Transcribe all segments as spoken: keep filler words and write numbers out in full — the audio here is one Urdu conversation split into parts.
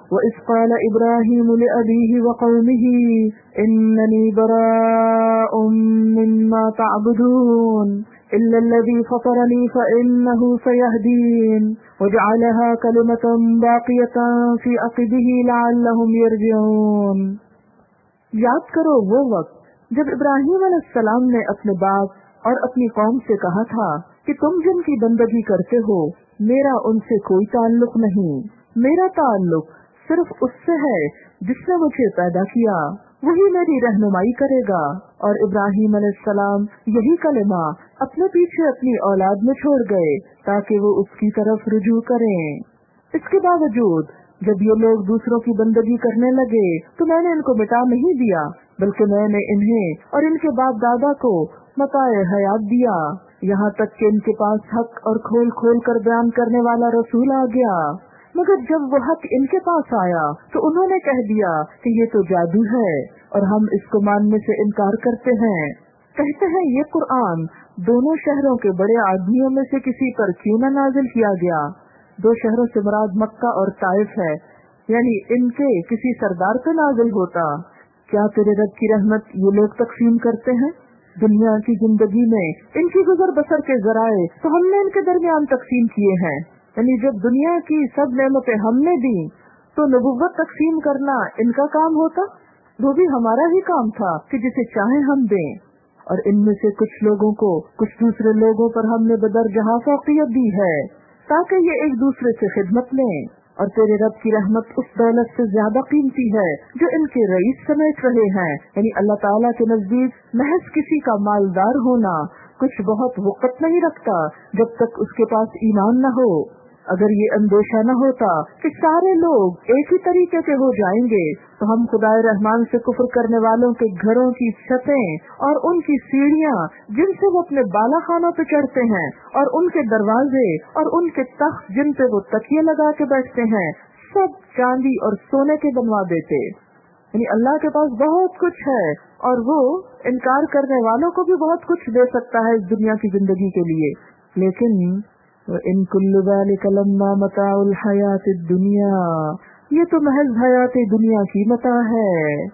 وَإِذْ قَالَ إِبْرَاهِيمُ لِأَبِيهِ وَقَوْمِهِ إِنَّنِي بَرَاءٌ مِّمَّا تَعْبُدُونَ إِلَّا الَّذِي فَطَرَنِي فَإِنَّهُ سَيَهْدِينِ وَجَعَلَهَا كَلِمَةً بَاقِيَةً فِي عَقِبِهِ لَعَلَّهُمْ يَرْجِعُونَ۔ یاد کرو وہ وقت جب ابراہیم علیہ السلام نے اپنے باپ اور اپنی قوم سے کہا تھا کہ تم جن کی بندگی کرتے ہو میرا ان سے کوئی تعلق نہیں، میرا تعلق صرف اس سے ہے جس نے مجھے پیدا کیا، وہی میری رہنمائی کرے گا۔ اور ابراہیم علیہ السلام یہی کلمہ اپنے پیچھے اپنی اولاد میں چھوڑ گئے تاکہ وہ اس کی طرف رجوع کریں۔ اس کے باوجود جب یہ لوگ دوسروں کی بندگی کرنے لگے تو میں نے ان کو مٹا نہیں دیا، بلکہ میں نے انہیں اور ان کے باپ دادا کو متاع حیات دیا، یہاں تک کہ ان کے پاس حق اور کھول کھول کر بیان کرنے والا رسول آ گیا۔ مگر جب وہ حق ان کے پاس آیا تو انہوں نے کہہ دیا کہ یہ تو جادو ہے اور ہم اس کو ماننے سے انکار کرتے ہیں۔ کہتے ہیں یہ قرآن دونوں شہروں کے بڑے آدمیوں میں سے کسی پر کیوں نہ نازل کیا گیا؟ دو شہروں سے مراد مکہ اور طائف ہے، یعنی ان کے کسی سردار پہ نازل ہوتا۔ کیا تیرے رب کی رحمت یہ لوگ تقسیم کرتے ہیں؟ دنیا کی زندگی میں ان کی گزر بسر کے ذرائع تو ہم نے ان کے درمیان تقسیم کیے ہیں، یعنی جب دنیا کی سب نعمتیں ہم نے دی تو نبوت تقسیم کرنا ان کا کام ہوتا؟ وہ بھی ہمارا ہی کام تھا کہ جسے چاہیں ہم دیں۔ اور ان میں سے کچھ لوگوں کو کچھ دوسرے لوگوں پر ہم نے بدرجہ فوقیت دی ہے تاکہ یہ ایک دوسرے سے خدمت لیں۔ اور تیرے رب کی رحمت اس دولت سے زیادہ قیمتی ہے جو ان کے رئیس سمیٹ رہے ہیں، یعنی اللہ تعالیٰ کے نزدیک محض کسی کا مالدار ہونا کچھ بہت وقت نہیں رکھتا جب تک اس کے پاس ایمان نہ ہو۔ اگر یہ اندیشہ نہ ہوتا کہ سارے لوگ ایک ہی طریقے کے ہو جائیں گے تو ہم خدائے رحمان سے کفر کرنے والوں کے گھروں کی چھتیں اور ان کی سیڑھیاں جن سے وہ اپنے بالا خانوں پہ چڑھتے ہیں اور ان کے دروازے اور ان کے تخت جن پہ وہ تکیے لگا کے بیٹھتے ہیں سب چاندی اور سونے کے بنوا دیتے۔ یعنی اللہ کے پاس بہت کچھ ہے اور وہ انکار کرنے والوں کو بھی بہت کچھ دے سکتا ہے اس دنیا کی زندگی کے لیے، لیکن وَإِن كُلُّ ذَلِكَ لَمَّا مَتَاعُ الْحَيَاةِ الدُّنْيَا، یہ تو محض حیات دنیا کی متاع ہے۔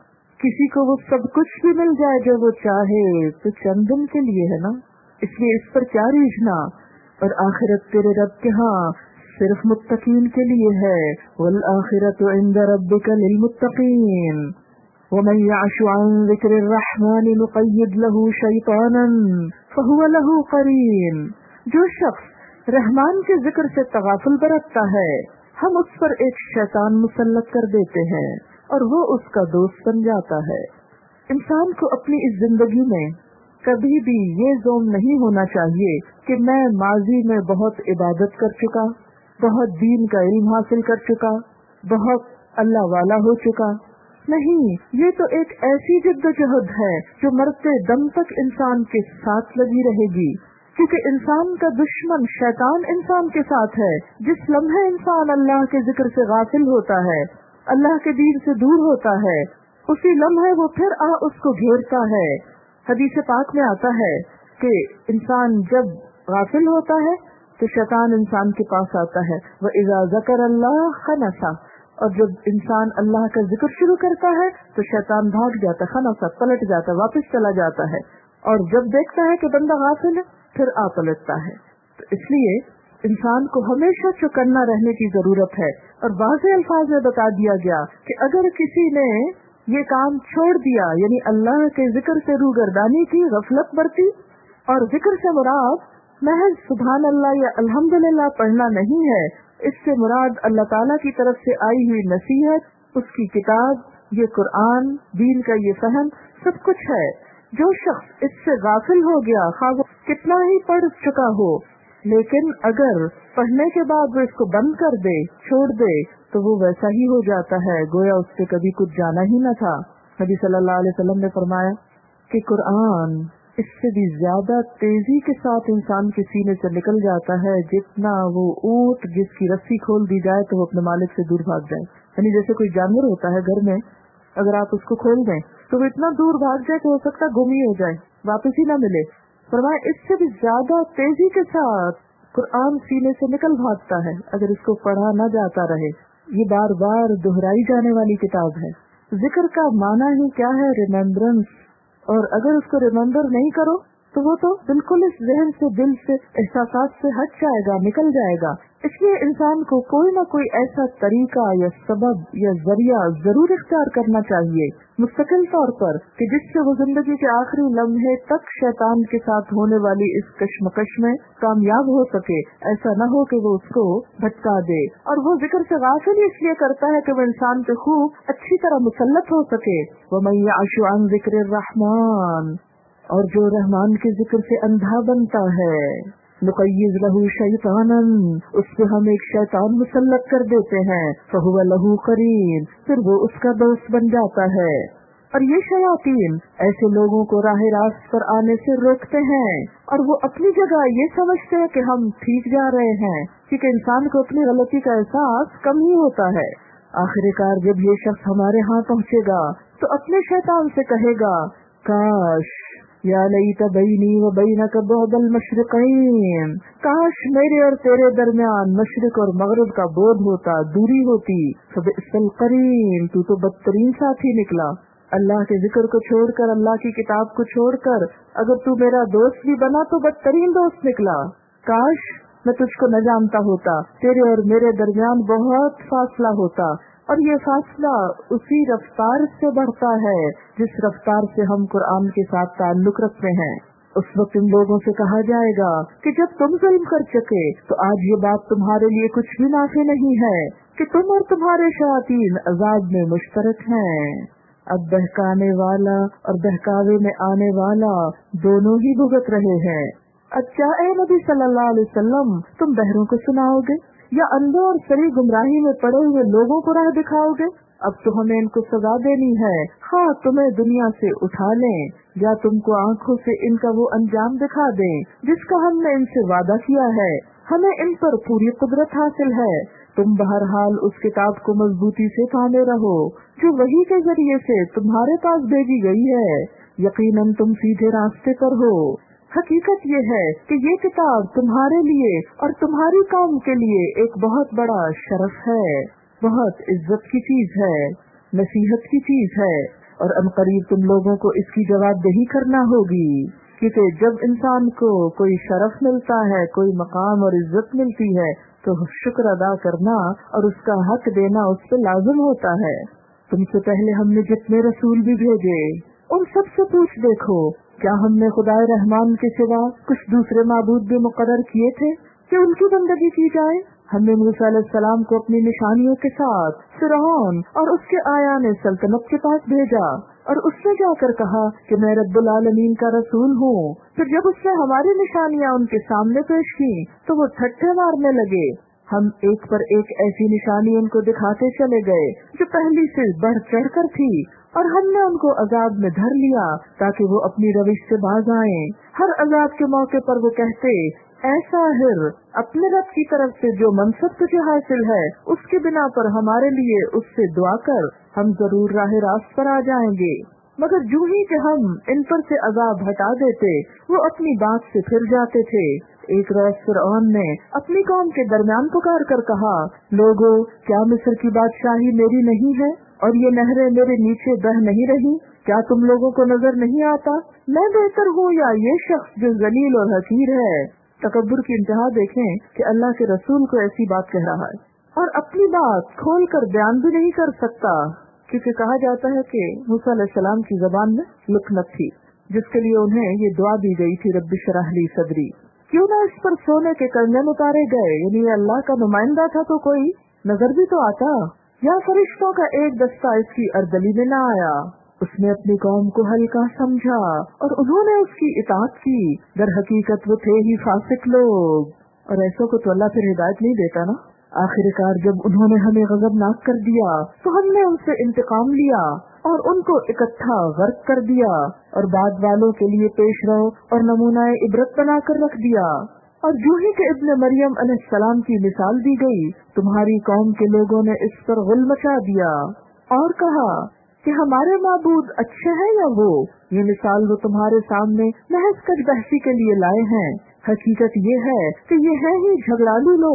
کسی کو وہ سب کچھ بھی مل جائے جو وہ چاہے تو چند دن کے لیے ہے نا، اس لیے اس پر کیا ریجھنا۔ اور آخرت تیرے رب کے ہاں صرف متقین کے لیے ہے، وَالْآخِرَةُ عِندَ رَبِّكَ لِلْمُتَّقِينَ وَمَنْ يَعْشُ عَنْ ذِكْرِ الرَّحْمَنِ نُقَيِّضْ لَهُ شَيْطَانًا فَهُوَ لَهُ قَرِينٌ، جو شخص رحمان کے ذکر سے تغافل برتتا ہے ہم اس پر ایک شیطان مسلط کر دیتے ہیں اور وہ اس کا دوست بن جاتا ہے۔ انسان کو اپنی اس زندگی میں کبھی بھی یہ زوم نہیں ہونا چاہیے کہ میں ماضی میں بہت عبادت کر چکا، بہت دین کا علم حاصل کر چکا، بہت اللہ والا ہو چکا۔ نہیں، یہ تو ایک ایسی جد و جہد ہے جو مرتے دم تک انسان کے ساتھ لگی رہے گی، کیونکہ انسان کا دشمن شیطان انسان کے ساتھ ہے۔ جس لمحے انسان اللہ کے ذکر سے غافل ہوتا ہے، اللہ کے دین سے دور ہوتا ہے، اسی لمحے وہ پھر آ اس کو گھیرتا ہے۔ حدیث پاک میں آتا ہے کہ انسان جب غافل ہوتا ہے تو شیطان انسان کے پاس آتا ہے، وَإِذَا ذَكَرَ اللَّهَ خَنَسَ، اور جب انسان اللہ کا ذکر شروع کرتا ہے تو شیطان بھاگ جاتا ہے، خنسا پلٹ جاتا ہے، واپس چلا جاتا ہے، اور جب دیکھتا ہے کہ بندہ غافل ہے پھر آ پلٹتا ہے۔ تو اس لیے انسان کو ہمیشہ چوکنا رہنے کی ضرورت ہے، اور واضح الفاظ میں بتا دیا گیا کہ اگر کسی نے یہ کام چھوڑ دیا، یعنی اللہ کے ذکر سے روگردانی کی، غفلت برتی، اور ذکر سے مراد محض سبحان اللہ یا الحمدللہ پڑھنا نہیں ہے، اس سے مراد اللہ تعالیٰ کی طرف سے آئی ہوئی نصیحت، اس کی کتاب، یہ قرآن، دین کا یہ فہم سب کچھ ہے۔ جو شخص اس سے غافل ہو گیا، خواہ وہ کتنا ہی پڑھ چکا ہو، لیکن اگر پڑھنے کے بعد وہ اس کو بند کر دے، چھوڑ دے، تو وہ ویسا ہی ہو جاتا ہے گویا اس سے کبھی کچھ جانا ہی نہ تھا۔ نبی صلی اللہ علیہ وسلم نے فرمایا کہ قرآن اس سے بھی زیادہ تیزی کے ساتھ انسان کے سینے سے نکل جاتا ہے جتنا وہ اونٹ جس کی رسی کھول دی جائے تو وہ اپنے مالک سے دور بھاگ جائے۔ یعنی جیسے کوئی جانور ہوتا ہے گھر میں، اگر آپ اس کو کھول دیں تو وہ اتنا دور بھاگ جائے کہ ہو سکتا ہے گم ہی ہو جائے، واپس ہی نہ ملے۔ فرمایا اس سے بھی زیادہ تیزی کے ساتھ قرآن سینے سے نکل بھاگتا ہے اگر اس کو پڑھا نہ جاتا رہے۔ یہ بار بار دہرائی جانے والی کتاب ہے. ذکر کا معنی ہی کیا ہے؟ ریممبرنس. اور اگر اس کو ریممبر نہیں کرو تو وہ تو بالکل اس ذہن سے، دل سے، احساسات سے ہٹ جائے گا، نکل جائے گا. اس لیے انسان کو کوئی نہ کوئی ایسا طریقہ یا سبب یا ذریعہ ضرور اختیار کرنا چاہیے مستقل طور پر کہ جس سے وہ زندگی کے آخری لمحے تک شیطان کے ساتھ ہونے والی اس کشمکش میں کامیاب ہو سکے. ایسا نہ ہو کہ وہ اس کو بھٹکا دے. اور وہ ذکر سے غافل اس لیے کرتا ہے کہ وہ انسان پہ خوب اچھی طرح مسلط ہو سکے. وَمَن يَعْشُ عَن ذِكْرِ الرَّحْمَٰنِ، اور جو رحمان کے ذکر سے اندھا بنتا ہے، نقیض لہو شیطانن، اس پہ ہم ایک شیطان مسلط کر دیتے ہیں، فہو لہو قرین، پھر وہ اس کا دوست بن جاتا ہے. اور یہ شیاطین ایسے لوگوں کو راہ راست پر آنے سے روکتے ہیں، اور وہ اپنی جگہ یہ سمجھتے ہیں کہ ہم ٹھیک جا رہے ہیں، کیونکہ انسان کو اپنی غلطی کا احساس کم ہی ہوتا ہے. آخر کار جب یہ شخص ہمارے ہاں پہنچے گا تو اپنے شیطان سے کہے گا، کاش یا لیت بینی و بینک بعد المشرقین، کاش میرے اور تیرے درمیان مشرق اور مغرب کا بعد ہوتا، دوری ہوتی. فبئس القرین، تو تو بدترین ساتھی نکلا. اللہ کے ذکر کو چھوڑ کر، اللہ کی کتاب کو چھوڑ کر اگر تو میرا دوست بھی بنا تو بدترین دوست نکلا. کاش میں تجھ کو نہ جانتا ہوتا، تیرے اور میرے درمیان بہت فاصلہ ہوتا. اور یہ فاصلہ اسی رفتار سے بڑھتا ہے جس رفتار سے ہم قرآن کے ساتھ تعلق رکھتے ہیں. اس وقت ان لوگوں سے کہا جائے گا کہ جب تم ظلم کر چکے تو آج یہ بات تمہارے لیے کچھ بھی نافع نہیں ہے کہ تم اور تمہارے شیاطین عذاب میں مشترک ہیں. اب بہکانے والا اور بہکاوے میں آنے والا دونوں ہی بھگت رہے ہیں. اچھا اے نبی صلی اللہ علیہ وسلم، تم بہروں کو سناؤ گے یا اندھوں اور سری گمراہی میں پڑے ہوئے لوگوں کو راہ دکھاؤ گے؟ اب تو ہمیں ان کو سزا دینی ہے، خواہ تمہیں دنیا سے اٹھا لیں یا تم کو آنکھوں سے ان کا وہ انجام دکھا دیں جس کا ہم نے ان سے وعدہ کیا ہے. ہمیں ان پر پوری قدرت حاصل ہے. تم بہرحال اس کتاب کو مضبوطی سے تھامے رہو جو وحی کے ذریعے سے تمہارے پاس بھیجی گئی ہے. یقیناً تم سیدھے راستے پر ہو. حقیقت یہ ہے کہ یہ کتاب تمہارے لیے اور تمہاری قوم کے لیے ایک بہت بڑا شرف ہے، بہت عزت کی چیز ہے، نصیحت کی چیز ہے. اور عنقریب تم لوگوں کو اس کی جواب دہی کرنا ہوگی، کیونکہ جب انسان کو کوئی شرف ملتا ہے، کوئی مقام اور عزت ملتی ہے تو شکر ادا کرنا اور اس کا حق دینا اس پہ لازم ہوتا ہے. تم سے پہلے ہم نے جتنے رسول بھی بھیجے ان سب سے پوچھ دیکھو، کیا ہم نے خدائے رحمان کے سوا کچھ دوسرے معبود بھی مقرر کیے تھے کہ ان کی بندگی کی جائے؟ ہم نے موسیٰ علیہ السلام کو اپنی نشانیوں کے ساتھ فرعون اور اس کے آیان سلطنت کے پاس بھیجا اور اس نے جا کر کہا کہ میں رب العالمین کا رسول ہوں. پھر جب اس نے ہماری نشانیاں ان کے سامنے پیش کی تو وہ ٹھٹھے مارنے لگے. ہم ایک پر ایک ایسی نشانی ان کو دکھاتے چلے گئے جو پہلی سے بڑھ چڑھ کر تھی، اور ہم نے ان کو عذاب میں دھر لیا تاکہ وہ اپنی روش سے باز آئیں. ہر عذاب کے موقع پر وہ کہتے، اے ساحر، اپنے رب کی طرف سے جو منصب تجھے حاصل ہے اس کی بنا پر ہمارے لیے اس سے دعا کر، ہم ضرور راہ راست پر آ جائیں گے. مگر جو ہی کہ ہم ان پر سے عذاب ہٹا دیتے وہ اپنی بات سے پھر جاتے تھے. ایک روز فرعون نے اپنی قوم کے درمیان پکار کر کہا، لوگو، کیا مصر کی بادشاہی میری نہیں ہے اور یہ نہریں میرے نیچے بہ نہیں رہی؟ کیا تم لوگوں کو نظر نہیں آتا میں بہتر ہوں یا یہ شخص جو ذلیل اور حقیر ہے؟ تکبر کی انتہا دیکھیں کہ اللہ کے رسول کو ایسی بات کہہ رہا ہے اور اپنی بات کھول کر بیان بھی نہیں کر سکتا، کیونکہ کہا جاتا ہے کہ موسیٰ علیہ السلام کی زبان میں لکنت تھی جس کے لیے انہیں یہ دعا دی گئی تھی، رب اشرح لی صدری. کیوں نہ اس پر سونے کے کنگن اتارے گئے، یعنی اللہ کا نمائندہ تھا تو کوئی نظر بھی تو آتا، یا فرشتوں کا ایک دستہ اس کی اردلی میں نہ آیا. اس نے اپنی قوم کو ہلکا سمجھا اور انہوں نے اس کی اطاعت کی. در حقیقت وہ تھے ہی فاسق لوگ، اور ایسوں کو تو اللہ پھر ہدایت نہیں دیتا نا. آخر کار جب انہوں نے ہمیں غضبناک کر دیا تو ہم نے ان سے انتقام لیا اور ان کو اکٹھا غرق کر دیا اور بعد والوں کے لیے پیش رو اور نمونہ عبرت بنا کر رکھ دیا. اور جو ہی کہ ابن مریم علیہ السلام کی مثال دی گئی، تمہاری قوم کے لوگوں نے اس پر غل مچا دیا اور کہا کہ ہمارے معبود اچھے ہیں یا وہ. یہ مثال وہ تمہارے سامنے محض کج بحثی کے لیے لائے ہیں. حقیقت یہ ہے کہ یہ ہے ہی جھگڑالو لوگ.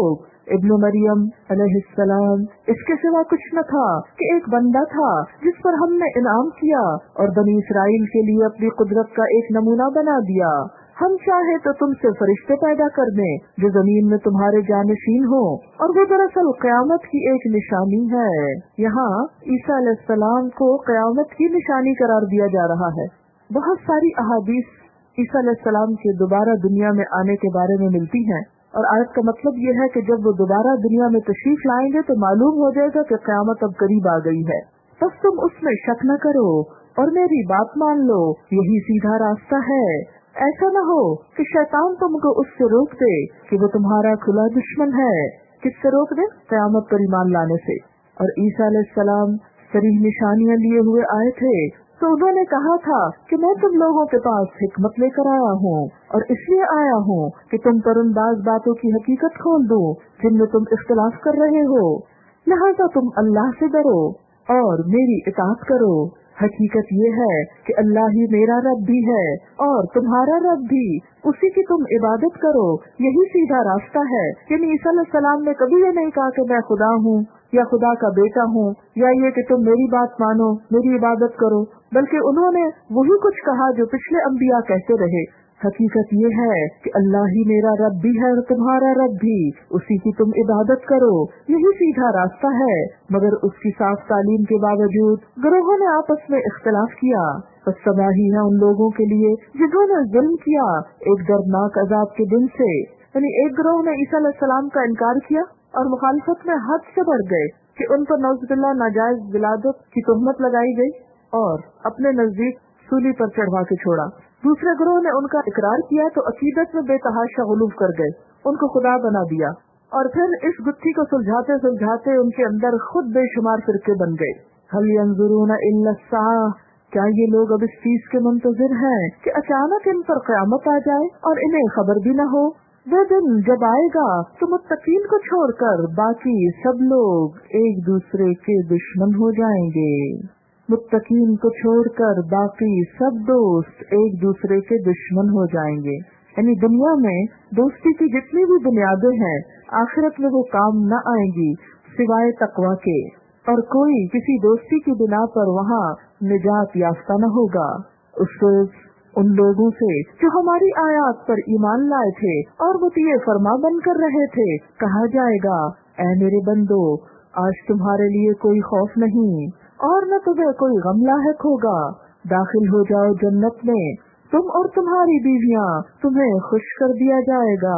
ابن मरियम अलैहिस्सलाम इसके सिवा कुछ न था कि एक बंदा था जिस पर हमने इनाम किया और बनी इसराइल के लिए अपनी कुदरत का एक नमूना बना दिया। हम चाहे तो तुमसे फरिश्ते पैदा कर दें जो जमीन में तुम्हारे जानशीन हो, और वो दरअसल क़यामत की एक निशानी है। यहाँ ईसा अलैहिस्सलाम को क़यामत की निशानी करार दिया जा रहा है। बहुत सारी अहादीस ईसा अलैहिस्सलाम के दोबारा दुनिया में आने के बारे में मिलती हैं, और आयत का मतलब ये है कि जब वो दोबारा दुनिया में तशरीफ लाएंगे तो मालूम हो जाएगा कि क़यामत अब करीब आ गई है। बस तुम उसमें शक न करो और मेरी बात मान लो, यही सीधा रास्ता है। ऐसा न हो कि शैतान तुमको उससे रोक दे कि वो तुम्हारा खुला दुश्मन है। किससे रोक दे? क़यामत पर ईमान लाने से। और ईसा अलैहिस्सलाम सरीह निशानियां लिए हुए आए थे, तो उन्होंने कहा था कि मैं तुम लोगों के पास हिकमत लेकर आया हूँ, और इसलिए आया हूँ कि तुम पर उन बाज बातों की हकीकत खोल दूं जिनमें तुम इख्तिलाफ कर रहे हो। लिहाजा तुम अल्लाह से डरो और मेरी इताअत करो। हकीकत ये है कि अल्लाह ही मेरा रब भी है और तुम्हारा रब भी, उसी की तुम इबादत करो। यही सीधा रास्ता है। यानी ईसा अलैहिस्सलाम ने कभी ये नहीं कहा कि मैं खुदा हूँ या खुदा का बेटा हूँ, या ये कि तुम मेरी बात मानो, मेरी इबादत करो, बल्कि उन्होंने वही कुछ कहा जो पिछले अंबिया कहते रहे। हकीकत ये है कि अल्लाह ही मेरा रब भी है और तुम्हारा रब भी, उसी की तुम इबादत करो। यही सीधा रास्ता है। मगर उसकी साफ तालीम के बावजूद गिरोहों ने आपस में इख्तिलाफ किया। बस तबाही है उन लोगों के लिए जिन्होंने जुल्म किया एक दर्दनाक अजाब के दिन से। यानी एक गिरोह ने ईसा अलैहिस्सलाम का इनकार किया और मुखालफत में हद से बढ़ गए कि उन पर नौजुबिल्लाह नाजायज विलादत की तोहमत लगाई गई और अपने नजदीक सूली पर चढ़वा के छोड़ा। दूसरे ग्रोह ने उनका इकरार किया तो अकीदत में बेतहाशा गुलूफ कर गए, उनको खुदा बना दिया, और फिर इस गुत्थी को सुलझाते सुलझाते उनके अंदर खुद बेशुमार फिरके बन गए। हल यंजुरूना इल्ला अस्साअह, क्या ये लोग अब इस चीज के मुंतजिर हैं कि अचानक इन पर क़यामत आ जाए और इन्हें खबर भी न हो? वो दिन जब आएगा तो मुत्तकीन को छोड़कर बाकी सब लोग एक दूसरे के दुश्मन हो जाएंगे। मुत्तकीन को छोड़कर बाकी सब दोस्त एक दूसरे के दुश्मन हो जाएंगे। यानी दुनिया में दोस्ती की जितनी भी बुनियादें हैं, आखिरत में वो काम न आएंगी सिवाय तकवा के, और कोई किसी दोस्ती की बिना पर वहाँ निजात याफ्ता न होगा। उस रोज उन लोगों से जो हमारी आयात पर ईमान लाए थे और मुतीए फरमा बन कर रहे थे, कहा जाएगा, ऐ मेरे बंदो, आज तुम्हारे लिए कोई खौफ नहीं और न तुम्हें कोई गम लाहिक होगा। दाखिल हो जाओ जन्नत में, तुम और तुम्हारी बीवियां, तुम्हें खुश कर दिया जाएगा।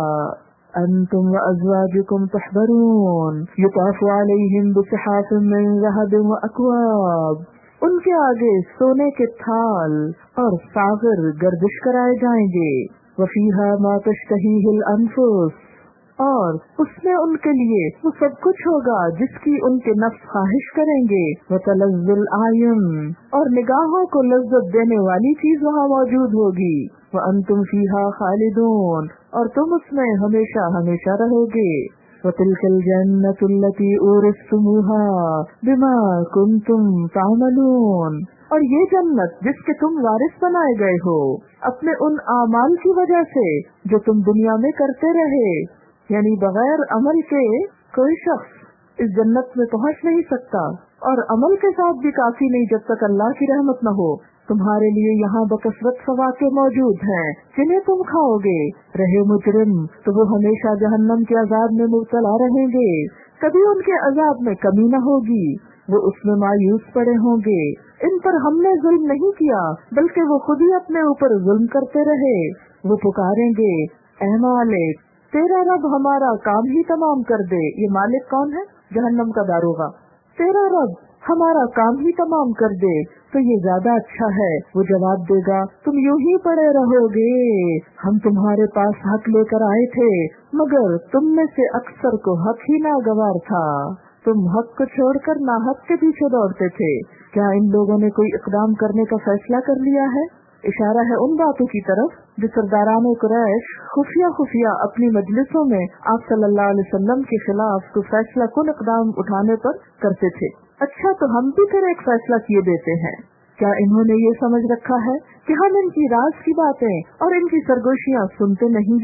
अंतुम व अज़वाजुकुम तहबरून युताफु अलैहिम बिसहाफिम मिन ज़हबिन व अक्वाब, उनके आगे सोने के थाल और सागर गर्दिश कराए जाएंगे। वफीहा मा तश्तहीहिल अनफुस, और उसमें उनके लिए वो सब कुछ होगा जिसकी उनके नफ्स ख्वाहिश करेंगे। वतलज़्ज़ुल आयुन, और निगाहों को लज्जत देने वाली चीज वहाँ मौजूद होगी। व अंतुम फीहा खालिदून, और तुम उसमें हमेशा हमेशा रहोगे। वतिलकल जन्नतुल्लती उरिस्तुमूहा बिमा कुंतुम तामलून, और ये जन्नत जिसके तुम वारिस बनाए गए हो अपने उन आमाल की वजह से जो तुम दुनिया में करते रहे। यानी बगैर अमल के कोई शख्स इस जन्नत में पहुंच नहीं सकता, और अमल के साथ भी काफी नहीं जब तक अल्लाह की रहमत न हो। तुम्हारे लिए यहाँ बकसरत फवाके मौजूद हैं जिन्हें तुम खाओगे। रहे मुजरिम तो वो हमेशा जहन्नम के अजाब में मुब्तला रहेंगे, कभी उनके अजाब में कमी न होगी, वो उसमें मायूस पड़े होंगे। इन पर हमने जुल्म नहीं किया बल्कि वो खुद ही अपने ऊपर जुल्म करते रहे। वो पुकारेंगे, ऐ मालिक, तेरा रब हमारा काम ही तमाम कर दे। ये मालिक कौन है? जहन्नम का दारोगा। तेरा रब हमारा काम ही तमाम कर दे तो ये ज्यादा अच्छा है। वो जवाब देगा, तुम यूं ही पड़े रहोगे, हम तुम्हारे पास हक लेकर आए थे मगर तुम में से अक्सर को हक ही नागवार था। तुम हक को छोड़कर नाहक के पीछे दौड़ते थे। क्या इन लोगों ने कोई इकदाम करने का फैसला कर लिया है? इशारा है उन बातों की तरफ जो सरदाराने कुरैश खुफिया खुफिया अपनी मजलिसों में आप सल्लल्लाहु अलैहि वसल्लम के खिलाफ तो फैसला कुन इकदाम उठाने पर करते थे। अच्छा, तो हम भी फिर एक फैसला किए देते हैं। क्या इन्होंने ये समझ रखा है कि हम इनकी राज की बातें और इनकी सरगोशियां सुनते नहीं हैं?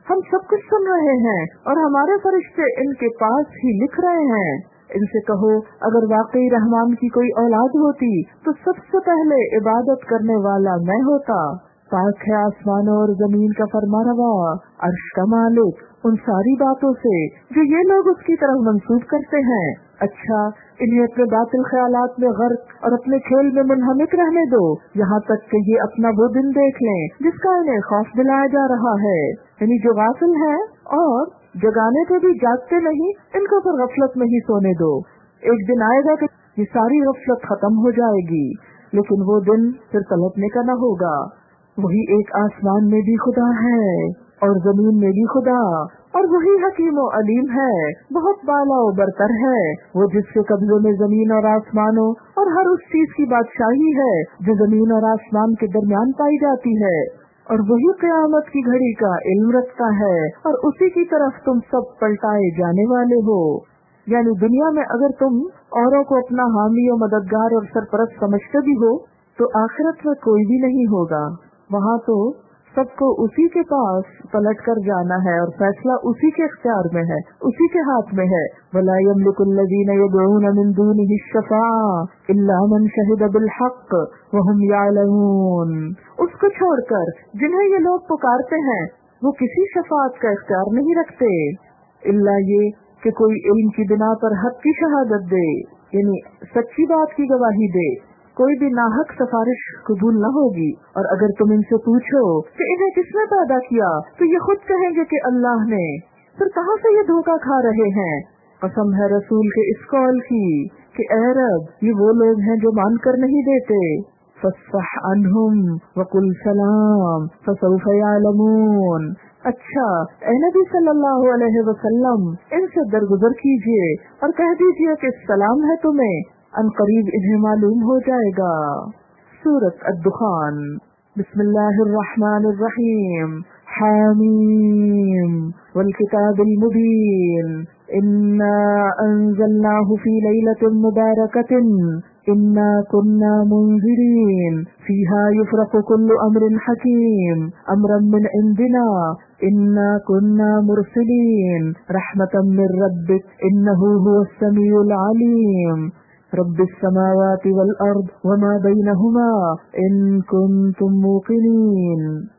ہم سب کچھ سن رہے ہیں اور ہمارے فرشتے ان کے پاس ہی لکھ رہے ہیں۔ ان سے کہو اگر واقعی رحمان کی کوئی اولاد ہوتی تو سب سے پہلے عبادت کرنے والا میں ہوتا۔ پاک ہے آسمانوں اور زمین کا فرمانروا، عرش کا مالک، ان ساری باتوں سے جو یہ لوگ اس کی طرف منسوب کرتے ہیں۔ اچھا انہیں اپنے باطل خیالات میں غرق اور اپنے کھیل میں منہمک رہنے دو، یہاں تک کہ یہ اپنا وہ دن دیکھ لیں جس کا انہیں خوف دلایا جا رہا ہے۔ یعنی جو غافل ہے اور جگانے پہ بھی جاگتے نہیں، ان کو پھر غفلت میں ہی سونے دو۔ ایک دن آئے گا کہ یہ ساری غفلت ختم ہو جائے گی، لیکن وہ دن پھر پلٹنے کا نہ ہوگا۔ وہی ایک آسمان میں بھی خدا ہے اور زمین میں بھی خدا، اور وہی حکیم و علیم ہے، بہت بالا و برتر ہے، وہ جس کے قبضے میں زمین اور آسمانوں اور ہر اس چیز کی بادشاہی ہے جو زمین اور آسمان کے درمیان پائی جاتی ہے، اور وہی قیامت کی گھڑی کا علم رکھتا ہے، اور اسی کی طرف تم سب پلٹائے جانے والے ہو۔ یعنی دنیا میں اگر تم اوروں کو اپنا حامی و مددگار اور سرپرست سمجھتے بھی ہو تو آخرت میں کوئی بھی نہیں ہوگا، وہاں تو سب کو اسی کے پاس پلٹ کر جانا ہے اور فیصلہ اسی کے اختیار میں ہے، اسی کے ہاتھ میں ہے۔ وَلَا يَمْلِكُ الَّذِينَ يَدْعُونَ مِن دُونِهِ الشَّفَاعَةَ إِلَّا مَنْ شَهِدَ بِالْحَقِّ وَهُمْ يَعْلَمُونَ۔ اس کو چھوڑ کر جنہیں یہ لوگ پکارتے ہیں وہ کسی شفاعت کا اختیار نہیں رکھتے، الا یہ کہ کوئی علم کی بنا پر حق کی شہادت دے، یعنی سچی بات کی گواہی دے۔ کوئی بھی ناحق سفارش قبول نہ ہوگی، اور اگر تم ان سے پوچھو کہ انہیں کس نے پیدا کیا تو یہ خود کہیں گے کہ اللہ نے، پھر کہاں سے یہ دھوکہ کھا رہے ہیں؟ قسم ہے رسول کے اس قول کی کہ اے رب یہ وہ لوگ ہیں جو مان کر نہیں دیتے۔ فَاصْفَحْ عَنْهُمْ وَقُلْ سَلَامٌ فَسَوْفَ يَعْلَمُونَ۔ اچھا اے نبی صلی اللہ علیہ وسلم ان سے درگزر کیجئے اور کہہ دیجئے کہ سلام ہے تمہیں، ان قریب انہیں معلوم ہو جائے گا۔ سورۃ الدخان۔ بسم اللہ الرحمن الرحیم۔ حامیم والکتاب المبین۔ انا انزلناہ فی لیلۃ مبارکۃ انا کنا منذرین فیہا یفرق کل امر حکیم امرا من عندنا انا کنا مرسلین رحمتا من ربک انہ هو السمیع العلیم رب السماوات والارض وما بینہما ان کنتم موقنین۔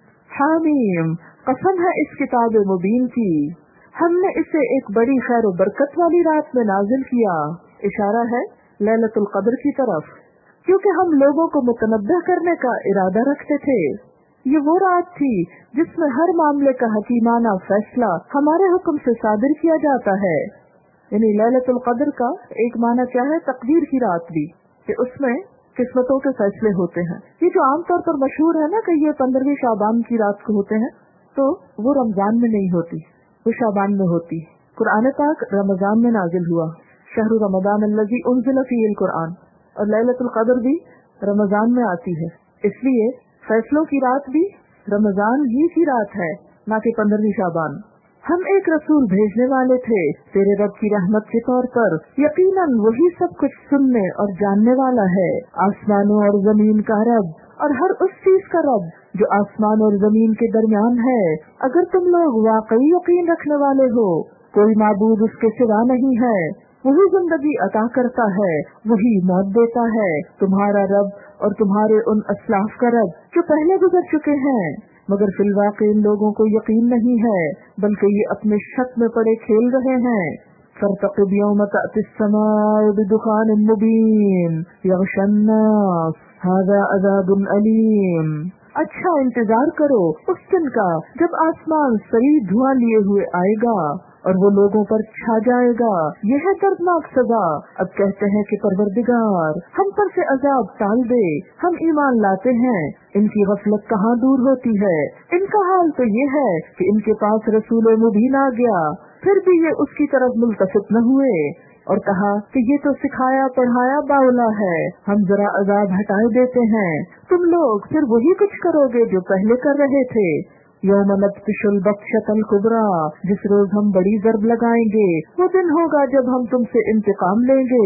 حامیم، قسم ہے اس کتاب مبین کی، ہم نے اسے ایک بڑی خیر و برکت والی رات میں نازل کیا، اشارہ ہے لیلۃ القدر کی طرف، کیونکہ ہم لوگوں کو متنبہ کرنے کا ارادہ رکھتے تھے۔ یہ وہ رات تھی جس میں ہر معاملے کا حکیمانہ فیصلہ ہمارے حکم سے صادر کیا جاتا ہے۔ یعنی لیلۃ القدر کا ایک معنی کیا ہے؟ تقدیر کی رات بھی، کہ اس میں قسمتوں کے فیصلے ہوتے ہیں۔ یہ جو عام طور پر مشہور ہے نا کہ یہ پندرہویں شعبان کی رات کو ہوتے ہیں، تو وہ رمضان میں نہیں ہوتی، وہ شعبان میں ہوتی۔ قرآن پاک رمضان میں نازل ہوا، شہر رمضان الذی انزل فیہ القرآن، اور لیلۃ القدر بھی رمضان میں آتی ہے، اس لیے فیصلوں کی رات بھی رمضان ہی کی رات ہے، نہ کہ پندرہویں شعبان۔ ہم ایک رسول بھیجنے والے تھے تیرے رب کی رحمت کے طور پر، یقیناً وہی سب کچھ سننے اور جاننے والا ہے، آسمانوں اور زمین کا رب اور ہر اس چیز کا رب جو آسمان اور زمین کے درمیان ہے۔ اگر تم لوگ واقعی یقین رکھنے والے ہو، کوئی معبود اس کے سوا نہیں ہے، وہی زندگی عطا کرتا ہے، وہی موت دیتا ہے، تمہارا رب اور تمہارے ان اسلاف کا رب جو پہلے گزر چکے ہیں، مگر فی الواقع ان لوگوں کو یقین نہیں ہے، بلکہ یہ اپنے شک میں پڑے کھیل رہے ہیں۔ فارتقب یوم تأتی السماء بدخان مبین یغشی الناس ھذا عذاب علیم۔ اچھا انتظار کرو اس دن کا جب آسمان سری دھواں لیے ہوئے آئے گا اور وہ لوگوں پر چھا جائے گا، یہ ہے دردناک سزا۔ اب کہتے ہیں کہ پروردگار ہم پر سے عذاب ٹال دے، ہم ایمان لاتے ہیں۔ ان کی غفلت کہاں دور ہوتی ہے، ان کا حال تو یہ ہے کہ ان کے پاس رسول مبین آ گیا، پھر بھی یہ اس کی طرف ملتفت نہ ہوئے اور کہا کہ یہ تو سکھایا پڑھایا باولا ہے، ہم ذرا عذاب ہٹائے دیتے ہیں، تم لوگ پھر وہی کچھ کرو گے جو پہلے کر رہے تھے۔ یوم نبطش البطشۃ الکبریٰ، جس روز ہم بڑی ضرب لگائیں گے، وہ دن ہوگا جب ہم تم سے انتقام لیں گے۔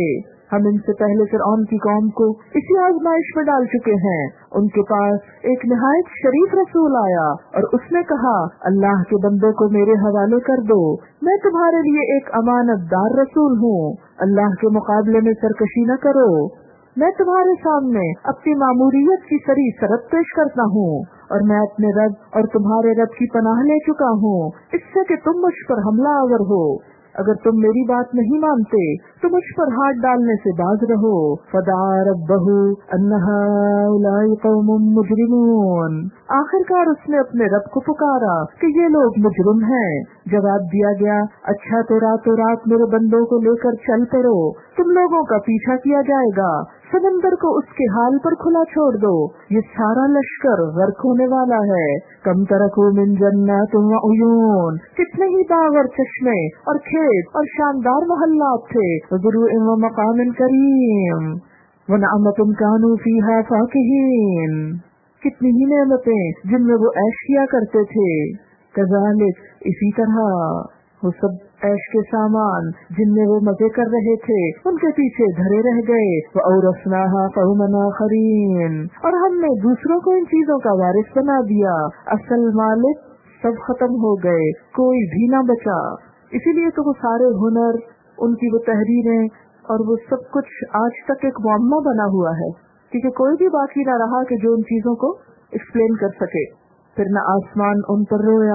ہم ان سے پہلے فرعون کی قوم کو اسی آزمائش میں ڈال چکے ہیں. ان کے پاس ایک نہایت شریف رسول آیا اور اس نے کہا اللہ کے بندے کو میرے حوالے کر دو، میں تمہارے لیے ایک امانت دار رسول ہوں، اللہ کے مقابلے میں سرکشی نہ کرو، میں تمہارے سامنے اپنی ماموریت کی سری سرد پیش کرتا ہوں اور میں اپنے رب اور تمہارے رب کی پناہ لے چکا ہوں اس سے کہ تم مجھ پر حملہ آور ہو. اگر تم میری بات نہیں مانتے تو مجھ پر ہاتھ ڈالنے سے باز رہو. فدعا ربہ ان ہؤلاء قوم مجرمون، آخرکار اس نے اپنے رب کو پکارا کہ یہ لوگ مجرم ہیں. جواب دیا گیا اچھا تو راتوں رات میرے بندوں کو لے کر چل پڑو، تم لوگوں کا پیچھا کیا جائے گا، سمندر کو اس کے حال پر کھلا چھوڑ دو، یہ سارا لشکر غرق ہونے والا ہے. کم ترکوا من جنات و عیون، کتنے ہی باغ اور چشمے اور کھیت اور شاندار محلات تھے. وزروع و مقام کریم ونعمت کانوا فیہا فاکہین، کتنی ہی نعمتیں جن میں وہ عیش کیا کرتے تھے. کذالک، اسی طرح وہ سب عیش کے سامان جن میں وہ مزے کر رہے تھے ان کے پیچھے دھرے رہ گئے. وَأَوْرَثْنَاهَا قَوْمًا آخَرِينَ، اور ہم نے دوسروں کو ان چیزوں کا وارث بنا دیا. اصل مالک سب ختم ہو گئے، کوئی بھی نہ بچا. اسی لیے تو وہ سارے ہنر، ان کی وہ تحریریں اور وہ سب کچھ آج تک ایک معمہ بنا ہوا ہے، کیونکہ کوئی بھی باقی نہ رہا کہ جو ان چیزوں کو ایکسپلین کر سکے. پھر نہ آسمان ان پر رویا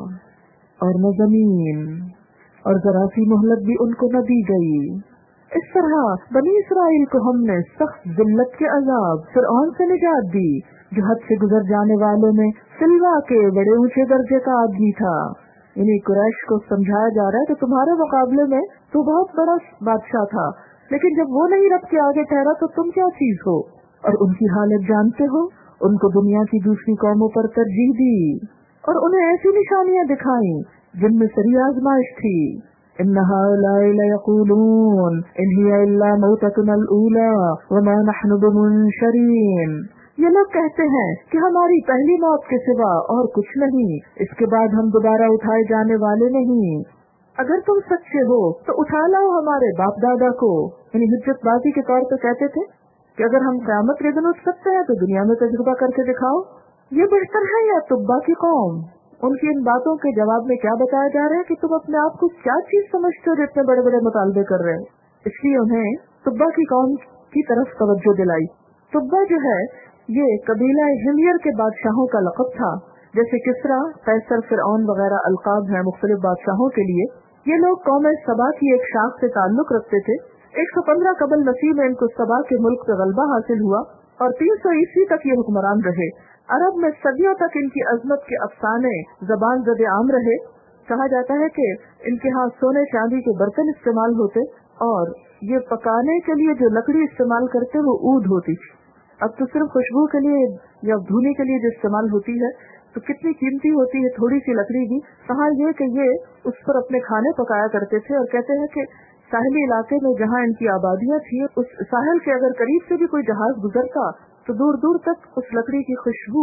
اور نہ زمین، اور ذرا سی مہلت بھی ان کو نہ دی گئی. اس طرح بنی اسرائیل کو ہم نے سخت ذلت کے عذاب فرعون سے نجات دی، جو حد سے گزر جانے والوں میں سلوا کے بڑے اونچے درجے کا آدمی تھا. یعنی قریش کو سمجھایا جا رہا ہے کہ تمہارے مقابلے میں تو بہت بڑا بادشاہ تھا، لیکن جب وہ نہیں رب کے آگے ٹھہرا تو تم کیا چیز ہو. اور ان کی حالت جانتے ہو، ان کو دنیا کی دوسری قوموں پر ترجیح دی اور انہیں ایسی نشانیاں دکھائیں جن میں سری آزمائش تھی. ان هؤلاء ليقولون ان هي الا موتتنا الاولى وما نحن بمنشرين، یہ لوگ کہتے ہیں کہ ہماری پہلی موت کے سوا اور کچھ نہیں، اس کے بعد ہم دوبارہ اٹھائے جانے والے نہیں. اگر تم سچے ہو تو اٹھا لاؤ ہمارے باپ دادا کو. یعنی حجت بازی کے طور پہ کہتے تھے کہ اگر ہم قیامت کے دن اٹھ سکتے ہیں تو دنیا میں تجربہ کر کے دکھاؤ. یہ بہتر ہے یا تبا کی قوم؟ ان کی ان باتوں کے جواب میں کیا بتایا جا رہا ہے کہ تم اپنے آپ کو کیا چیز سمجھتے ہو جو اتنے بڑے بڑے مطالبے کر رہے ہو. اس لیے انہیں تبا کی قوم کی طرف توجہ دلائی. تبا جو ہے یہ قبیلہ حمیر کے بادشاہوں کا لقب تھا، جیسے کسرا، قیصر، فرعون وغیرہ القاب ہیں مختلف بادشاہوں کے لیے. یہ لوگ قوم سبا کی ایک شاخ سے تعلق رکھتے تھے. ایک سو پندرہ قبل مسیح میں ان کو سبا کے ملک پہ غلبہ حاصل ہوا اور تین سو عیسوی تک یہ حکمران رہے. عرب میں صدیوں تک ان کی عظمت کے افسانے زبان زد عام رہے. کہا جاتا ہے کہ ان کے ہاں سونے چاندی کے برتن استعمال ہوتے اور یہ پکانے کے لیے جو لکڑی استعمال کرتے وہ اود ہوتی تھی. اب تو صرف خوشبو کے لیے یا دھونے کے لیے جو استعمال ہوتی ہے تو کتنی قیمتی ہوتی ہے تھوڑی سی لکڑی بھی. کہا یہ کہ یہ اس پر اپنے کھانے پکایا کرتے تھے اور کہتے ہیں کہ ساحلی علاقے میں جہاں ان کی آبادیاں تھی اس ساحل کے اگر قریب سے بھی کوئی جہاز گزرتا تو دور دور تک اس لکڑی کی خوشبو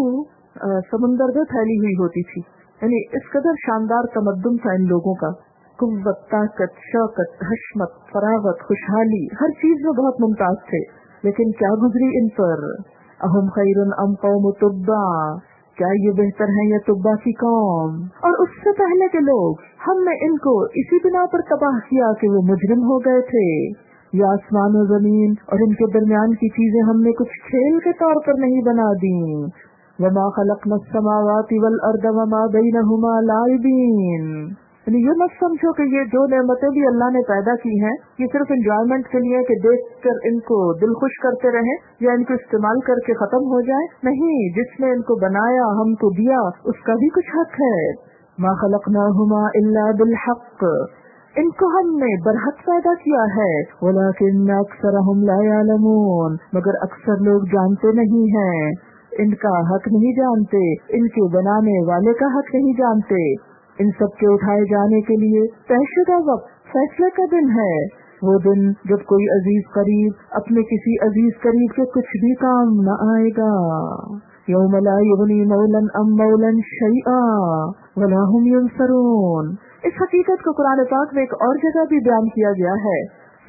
سمندر میں پھیلی ہوئی ہوتی تھی. یعنی اس قدر شاندار تمدن تھا ان لوگوں کا. قوت، طاقت، شوقت، حشمت، فراغت، خوشحالی، ہر چیز میں بہت ممتاز تھے. لیکن کیا گزری ان پر؟ اہم خیر ام قوم تبع، کیا یہ بہتر ہے یا تبع کی قوم؟ اور اس سے پہلے کے لوگ ہم نے ان کو اسی بنا پر تباہ کیا کہ وہ مجرم ہو گئے تھے. یا آسمان و زمین اور ان کے درمیان کی چیزیں ہم نے کچھ کھیل کے طور پر نہیں بنا دی. وما خلقنا السماوات والارض وما بینہما لاعبین، یعنی یہ مت سمجھو کہ یہ جو نعمتیں بھی اللہ نے پیدا کی ہیں یہ صرف انجوائمنٹ کے لیے کہ دیکھ کر ان کو دل خوش کرتے رہیں یا ان کو استعمال کر کے ختم ہو جائے. نہیں، جس نے ان کو بنایا ہم کو دیا اس کا بھی کچھ حق ہے. ما خلقناہما الا بالحق، ان کو ہم نے برحق پیدا کیا ہے. ولکن اکثرہم لا یعلمون، مگر اکثر لوگ جانتے نہیں ہیں. ان کا حق نہیں جانتے، ان کے بنانے والے کا حق نہیں جانتے. ان سب کے اٹھائے جانے کے لیے طے شدہ وقت فیصلے کا دن ہے، وہ دن جب کوئی عزیز قریب اپنے کسی عزیز قریب کے کچھ بھی کام نہ آئے گا. یوم لا یغنی مولا ام مولا شیئا ولا هم ینصرون. اس حقیقت کو قرآن پاک میں ایک اور جگہ بھی بیان کیا گیا ہے.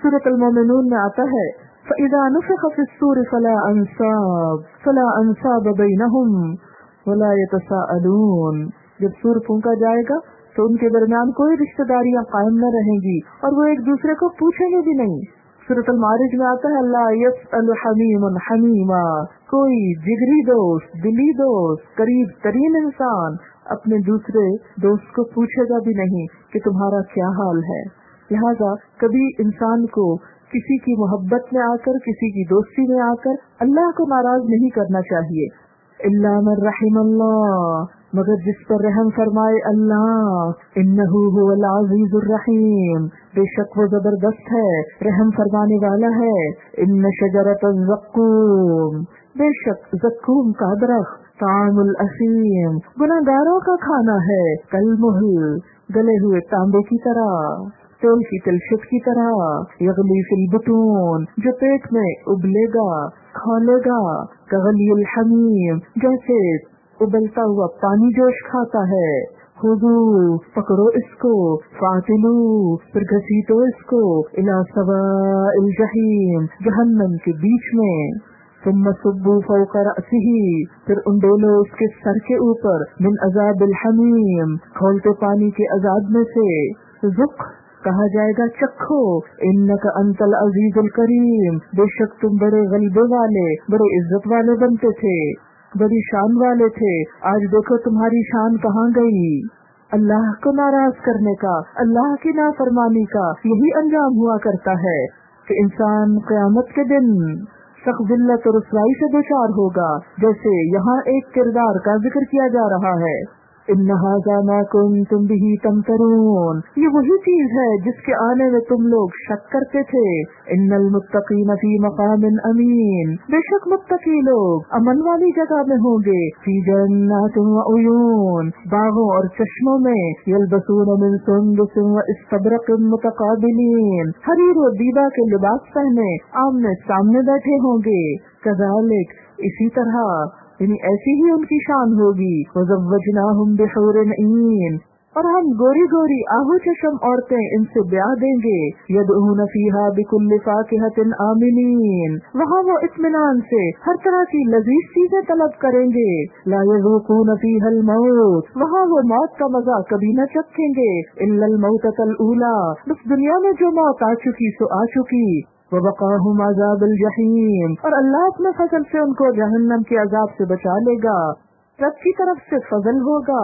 सूरत अल-मोमिनून में आता है فَإِذَا نُفِخَ فِي الصُّورِ فَلَا أَنْسَابَ فَلَا أَنْسَابَ بَيْنَهُمْ وَلَا يَتَسَاءَلُونَ، جب سور پھونکا جائے گا تو ان کے درمیان کوئی رشتہ داریاں قائم نہ رہیں گی اور وہ ایک دوسرے کو پوچھیں گے بھی نہیں۔ سورۃ المعارج میں آتا ہے لا يسأل حمیم حمیما، کوئی جگری دوست، دلی دوست، قریب ترین انسان اپنے دوسرے دوست کو پوچھے گا بھی نہیں کہ تمہارا کیا حال ہے۔ لہذا کبھی انسان کو کسی کی محبت میں آ کر، کسی کی دوستی میں آ کر اللہ کو ناراض نہیں کرنا چاہیے۔ الا من رحم اللہ، مگر جس پر رحم فرمائے اللہ، انہ هو العزیز الرحیم، بے شک وہ زبردست ہے، رحم فرمانے والا ہے۔ ان شجرۃ الزقوم، بے شک زقوم کا درخت، طعام الاثیم، گناہگاروں کا کھانا ہے، کالمہل، گلے ہوئے تانبے کی طرح، تیل کی تلشت کی طرح، یغلی فی البطون، جو پیٹ میں ابلے گا، کھولے گا، کغلی الحمیم، جیسے ابلتا ہوا پانی جوش کھاتا ہے۔ خذوا، پکڑو اس کو، فاعتلوا، پھر گھسیٹو اس کو، الی سواء الجحیم، جہنم کے بیچ میں۔ ثم صبوا فوق رأسہ، پھر انڈولو اس کے سر کے اوپر، من عذاب الحمیم، کھولتے پانی کے عذاب میں سے۔ ذق، کہا جائے گا چکھو، انک انت العزیز الکریم، بے شک تم بڑے غلبے والے، بڑے عزت والے بنتے تھے، بڑی شان والے تھے، آج دیکھو تمہاری شان کہاں گئی۔ اللہ کو ناراض کرنے کا، اللہ کی نافرمانی کا یہی انجام ہوا کرتا ہے کہ انسان قیامت کے دن سخت ذلت اور رسوائی سے دوچار ہوگا، جیسے یہاں ایک کردار کا ذکر کیا جا رہا ہے۔ ان ھذا ما کنتم بہ تمترون، یہ وہی چیز ہے جس کے آنے میں تم لوگ شک کرتے تھے۔ ان المتقین فی مقام امین، بے شک متقی لوگ امن والی جگہ میں ہوں گے، فی جنات و عیون، باغوں اور چشموں میں، یلبسون من سندس و استبرق متقابلین، حریر و دیبا کے لباس پہنے آمنے سامنے بیٹھے ہوں گے۔ کذالک، اسی طرح، یعنی ایسی ہی ان کی شان ہوگی۔ وزوجناہم بحور عین، اور ہم گوری گوری آہو چشم عورتیں ان سے بیاہ دیں گے۔ یدعون فیہا بکل فاکہۃ آمنین، وہاں وہ اطمینان سے ہر طرح کی لذیذ چیزیں طلب کریں گے۔ لا یذوقون فیہا الموت، وہاں وہ موت کا مزہ کبھی نہ چکھیں گے۔ الا الموتۃ الاولی، بس دنیا میں جو موت آ چکی سو آ چکی۔ وَوَقَاهُمْ عَذَابَ الْجَحِيمِ، اور اللہ اپنے فضل سے ان کو جہنم کے عذاب سے بچا لے گا، رب کی طرف سے فضل ہوگا۔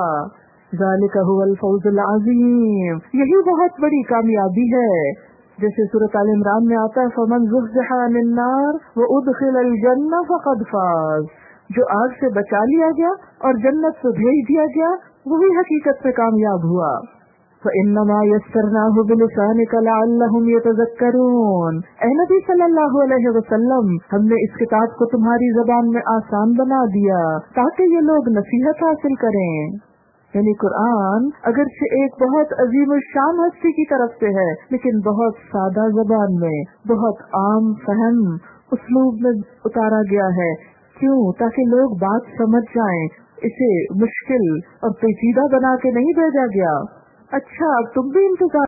ذَلِكَ هُوَ الْفَوْزُ الْعَظِيمُ، یہی بہت بڑی کامیابی ہے۔ جیسے سورۃ آل عمران میں آتا ہے فَمَنْ زُحْزِحَ عَنِ النَّارِ وَأُدْخِلَ الْجَنَّةَ فَقَدْ فَازَ، جو آگ سے بچا لیا گیا اور جنت سے بھیج دیا گیا وہی حقیقت میں کامیاب ہوا۔ فَإِنَّمَا يَسَّرْنَاهُ بِلِسَانِكَ لَعَلَّهُمْ يَتَذَكَّرُونَ، اے نبی صلی اللہ علیہ وسلم، ہم نے اس کتاب کو تمہاری زبان میں آسان بنا دیا تاکہ یہ لوگ نصیحت حاصل کریں۔ یعنی قرآن اگرچہ ایک بہت عظیم الشان ہستی کی طرف سے ہے، لیکن بہت سادہ زبان میں، بہت عام فہم اسلوب میں اتارا گیا ہے۔ کیوں؟ تاکہ لوگ بات سمجھ جائیں، اسے مشکل اور پیچیدہ بنا کے نہیں بھیجا گیا۔ اچھا اب تم بھی انتظار